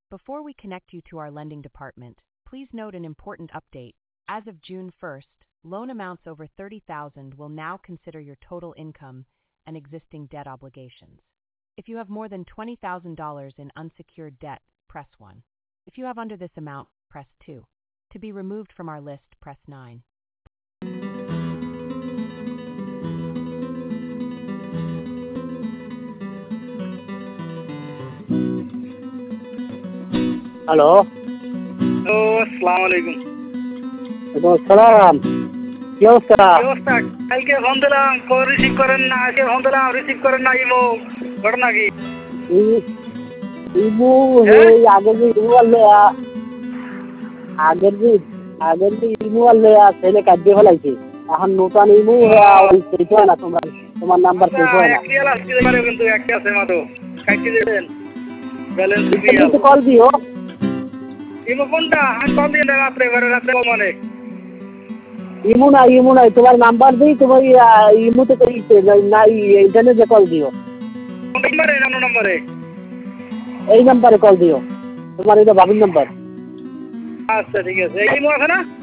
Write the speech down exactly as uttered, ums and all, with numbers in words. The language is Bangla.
Before we connect you to our lending department, please note an important update. As of June first, loan amounts over thirty thousand dollars will now consider your total income and existing debt obligations. If you have more than twenty thousand dollars in unsecured debt, press one. If you have under this amount, press two. To be removed from our list, press nine. Hello hello, আসসালামু আলাইকুম। সালাম, কি অবস্থা? কি অবস্থা? কালকে ফোন দিলাম, কল রিসিভ করেন না। আজকে ফোন দিলাম, রিসিভ করেন না। ইমো ঘটনা কি? ই- ইমু হ্যাঁ? এই আগের যে ইমু আনলে আগের যে আগের যে ইমু আনলে ছেলে কাটিয়ে ফেলাইছে। এখন নতুন ইমু ওই সেইটা হয় না, তোমার তোমার নাম্বার আচ্ছা, সেইটা হয় না। একটি আলাদা দিতে পারে, কিন্তু একটি আছে মাত্র। কাটতে দেবেন, ব্যালেন্স দিবি। একটু কল দিও। ইমো কোনটা? আমি কল দিয়ে দেন রাত্রে, এবারে রাত্রে কল মানে। ইমু না ইমু নাই, তোমার নাম্বার দিই, তোমার আহ, ইমুতে তো ইতে না, ইন্টারনেটে কল দিও। কোন নাম্বারে? অন্য নাম্বারে? এই নাম্বারে কল দিও, তোমার এটা ভাবির নাম্বার। আচ্ছা, ঠিক আছে। এই ইমো আছে না?